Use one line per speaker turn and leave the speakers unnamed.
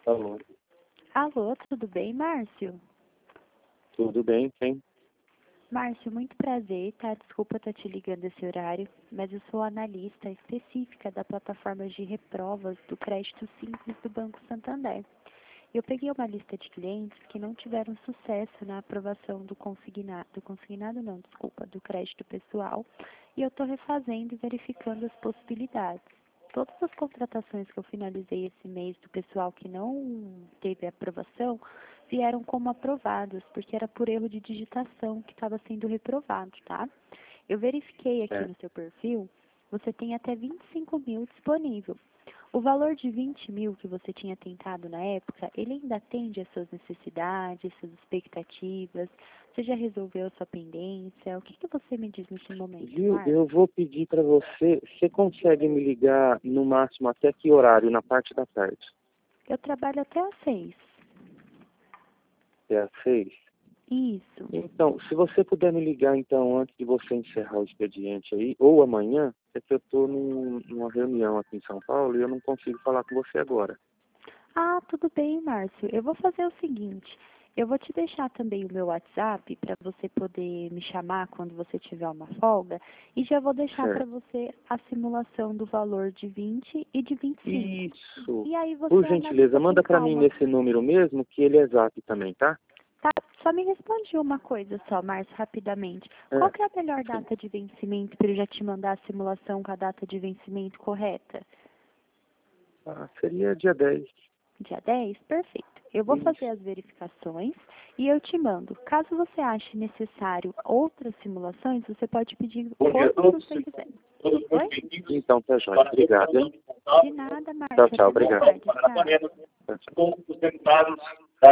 Alô,
Alô, tudo bem, Márcio?
tudo bem, sim?
Márcio, muito prazer, tá? Desculpa estar te ligando esse horário, mas eu sou analista específica da plataforma de reprovas do Crédito Simples do Banco Santander. Eu peguei uma lista de clientes que não tiveram sucesso na aprovação do crédito pessoal, e eu estou refazendo e verificando as possibilidades. Todas as contratações que eu finalizei esse mês do pessoal que não teve aprovação vieram como aprovadas, porque era por erro de digitação que estava sendo reprovado, tá? Eu verifiquei aqui
É.
no seu perfil, você tem até 25 mil disponível. O valor de 20 mil que você tinha tentado na época, ele ainda atende às suas necessidades, suas expectativas? Você já resolveu a sua pendência? O que você me diz nesse momento,
Viu,
Márcio?
eu vou pedir para você consegue me ligar no máximo até que horário, na parte da tarde?
Eu trabalho até às 6.
É às 6?
Isso.
Então, se você puder me ligar então antes de você encerrar o expediente aí, ou amanhã, é que eu estou numa reunião aqui em São Paulo e eu não consigo falar com você agora.
Ah, tudo bem, Márcio. Eu vou fazer o seguinte, eu vou te deixar também o meu WhatsApp para você poder me chamar quando você tiver uma folga e já vou deixar para
Certo.
você a simulação do valor de 20 e de 25.
Isso.
E aí você
Por
analisa
gentileza,
com
manda para mim
calma.
nesse número mesmo, que ele é zap também, tá?
Tá? Só me responde uma coisa só, Márcio, rapidamente. Qual
É.
que é a melhor
Sim.
data de vencimento para eu já te mandar a simulação com a data de vencimento correta?
Ah, seria dia 10.
Dia 10? Perfeito. Eu vou fazer
Isso.
as verificações e eu te mando. Caso você ache necessário outras simulações, você pode pedir quantas você quiser. Oi?
Então, tá jóia. Obrigado, hein?
De nada,
Tchau,
Márcia.
tchau.
Até mais
Obrigado.
tarde. Tchau.
Tchau, tchau.